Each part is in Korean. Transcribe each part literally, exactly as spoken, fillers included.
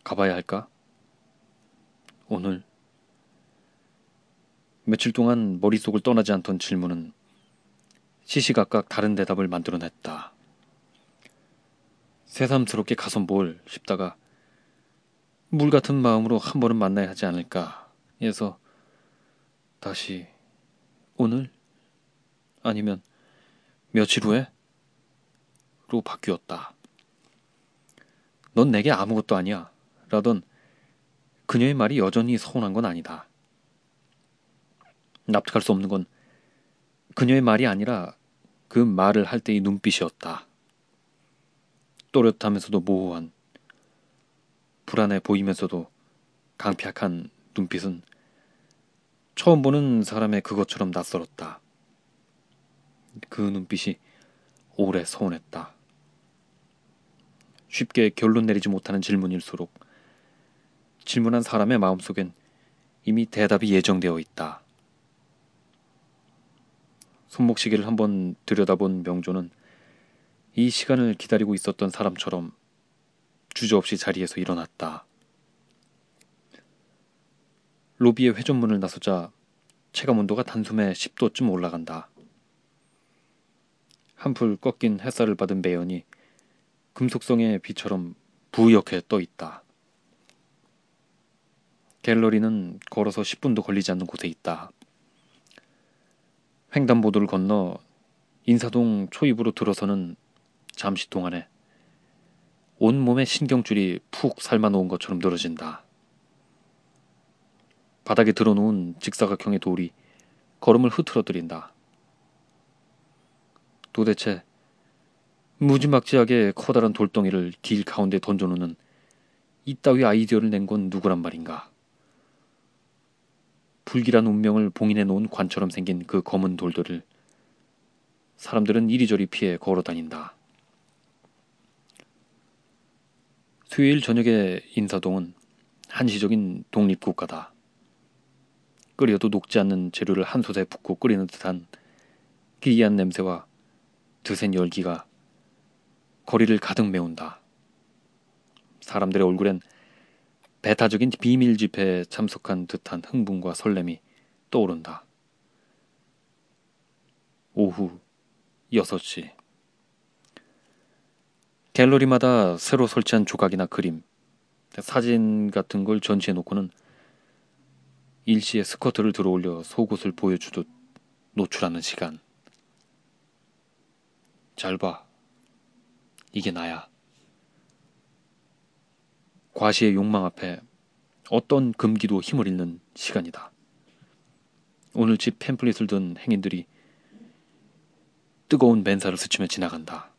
가봐야 할까? 오늘? 며칠 동안 머릿속을 떠나지 않던 질문은 시시각각 다른 대답을 만들어냈다. 새삼스럽게 가서 뭘 싶다가 물 같은 마음으로 한 번은 만나야 하지 않을까 해서 다시 오늘? 아니면 며칠 후에? 로 바뀌었다. 넌 내게 아무것도 아니야 라던 그녀의 말이 여전히 서운한 건 아니다. 납득할 수 없는 건 그녀의 말이 아니라 그 말을 할 때의 눈빛이었다. 또렷하면서도 모호한, 불안해 보이면서도 강팍한 눈빛은 처음 보는 사람의 그것처럼 낯설었다. 그 눈빛이 오래 서운했다. 쉽게 결론 내리지 못하는 질문일수록 질문한 사람의 마음속엔 이미 대답이 예정되어 있다. 손목시계를 한번 들여다본 명조는 이 시간을 기다리고 있었던 사람처럼 주저없이 자리에서 일어났다. 로비의 회전문을 나서자 체감온도가 단숨에 십 도쯤 올라간다. 한풀 꺾인 햇살을 받은 매연이 금속성의 비처럼 부옇게 떠 있다. 갤러리는 걸어서 십 분도 걸리지 않는 곳에 있다. 횡단보도를 건너 인사동 초입으로 들어서는 잠시 동안에 온몸의 신경줄이 푹 삶아놓은 것처럼 늘어진다. 바닥에 들어놓은 직사각형의 돌이 걸음을 흐트러뜨린다. 도대체 무지막지하게 커다란 돌덩이를 길 가운데 던져놓는 이따위 아이디어를 낸 건 누구란 말인가. 불길한 운명을 봉인해 놓은 관처럼 생긴 그 검은 돌들을 사람들은 이리저리 피해 걸어다닌다. 수요일 저녁의 인사동은 한시적인 독립국가다. 끓여도 녹지 않는 재료를 한 솥에 붓고 끓이는 듯한 기이한 냄새와 드센 열기가 거리를 가득 메운다. 사람들의 얼굴엔 배타적인 비밀 집회에 참석한 듯한 흥분과 설렘이 떠오른다. 오후 여섯 시. 갤러리마다 새로 설치한 조각이나 그림, 사진 같은 걸 전시해놓고는 일시에 스커트를 들어올려 속옷을 보여주듯 노출하는 시간. 잘 봐. 이게 나야. 과시의 욕망 앞에 어떤 금기도 힘을 잃는 시간이다. 오늘 집 팸플릿을 든 행인들이 뜨거운 맨살을 스치며 지나간다.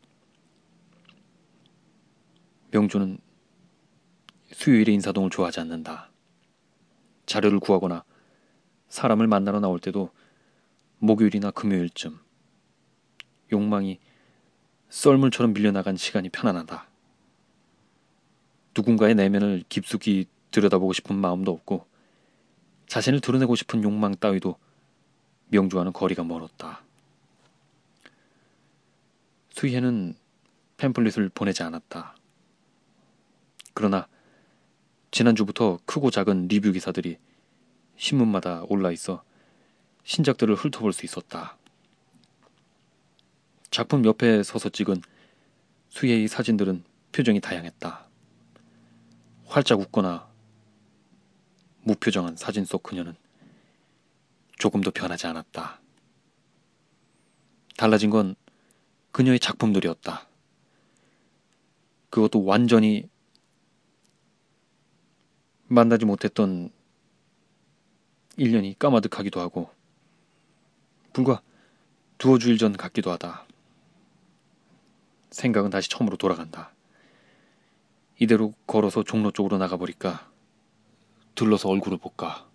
명조는 수요일의 인사동을 좋아하지 않는다. 자료를 구하거나 사람을 만나러 나올 때도 목요일이나 금요일쯤 욕망이 썰물처럼 밀려나간 시간이 편안하다. 누군가의 내면을 깊숙이 들여다보고 싶은 마음도 없고 자신을 드러내고 싶은 욕망 따위도 명주와는 거리가 멀었다. 수희에는 팸플릿을 보내지 않았다. 그러나 지난주부터 크고 작은 리뷰 기사들이 신문마다 올라있어 신작들을 훑어볼 수 있었다. 작품 옆에 서서 찍은 수희의 사진들은 표정이 다양했다. 활짝 웃거나 무표정한 사진 속 그녀는 조금도 변하지 않았다. 달라진 건 그녀의 작품들이었다. 그것도 완전히 만나지 못했던 일 년이 까마득하기도 하고 불과 두어 주일 전 같기도 하다. 생각은 다시 처음으로 돌아간다. 이대로 걸어서 종로 쪽으로 나가버릴까? 들러서 얼굴을 볼까?